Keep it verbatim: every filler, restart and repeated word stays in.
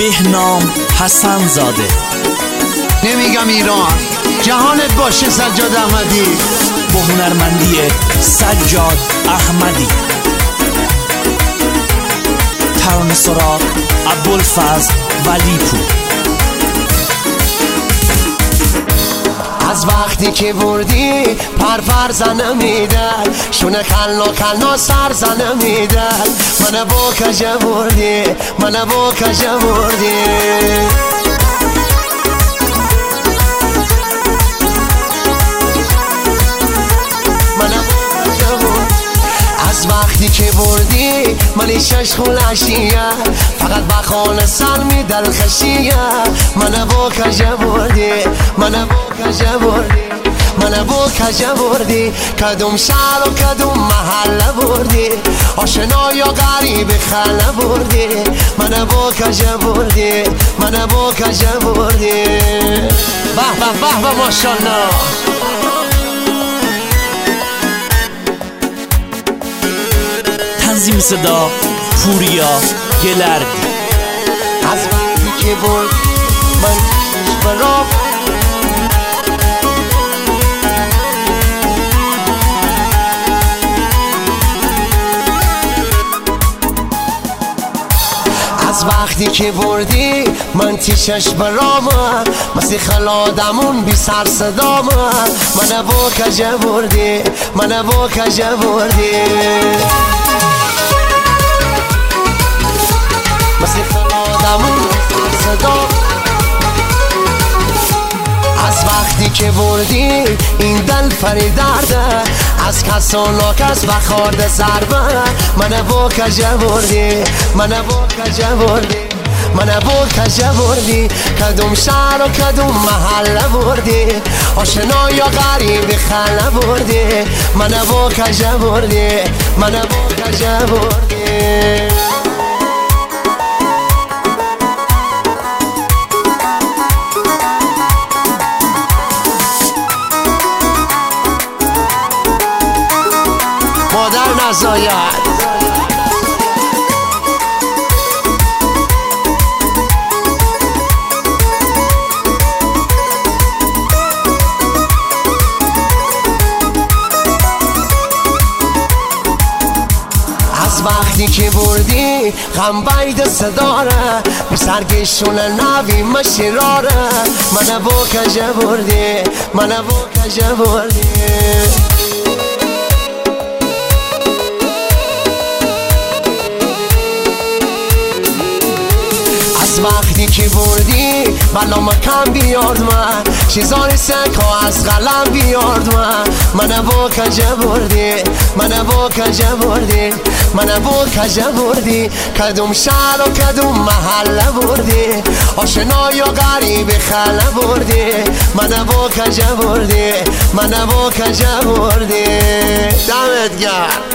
بهنام حسن زاده. نمیگم ایران، جهانت باشه سجاد احمدی. با هنرمندی سجاد احمدی. ترانه سرا ابوالفضل ولیپور. از وقتی که بردی پرپر زنه میدن، شونه کلنا کلنا سر زنه میدن. منه با کجه بردی، منه با کجه بردی. از وقتی که بردی منی شش خولشیه، فقط بخانه سر می دل خشیه. منه با کجه بردی، منه با کجه بردی. منه با کجه بردی، کدوم شهر و کدوم محله بردی. آشنا یا غریب خله بردی. منه با کجه بردی، منه با کجه بردی. به به به به ماشاءالله. تنظیم صدا پوریا گلردی. از وقتی که بود من برام از وقتی که بردی من تیشش برام مثل خلادمون بی سر صدام. منه با کجه بردی، منه با کجه بردی. مثل خلادمون بی سر صدام. از وقتی که بردی این دل پری درده، از کس و ناکس بخارده ضربه. منه با کجه بردی، منه با کجه بردی. منه با کجه بردی، کدوم شهر و کدوم محله بردی. آشنا یا غریب خله بردی. منه با کجه بردی، منه با کجه بردی. مادر نزاید. از وقتی که بردی غم بید صداره، به سرگشون نوی مشیراره. منه با کجه بردی، منه با کجه بردی. از وقتی که بردی بلا مکم بیارد من، چیزانی سکا از قلم بیارد من. منه با کجه بردی، منه با کجه بردی. منه با کجه بردی، کدوم شهر و کدوم محله بردی. آشنا یا غریب خله بردی. منه با کجه بردی، منه با کجه بردی. دمت گرم.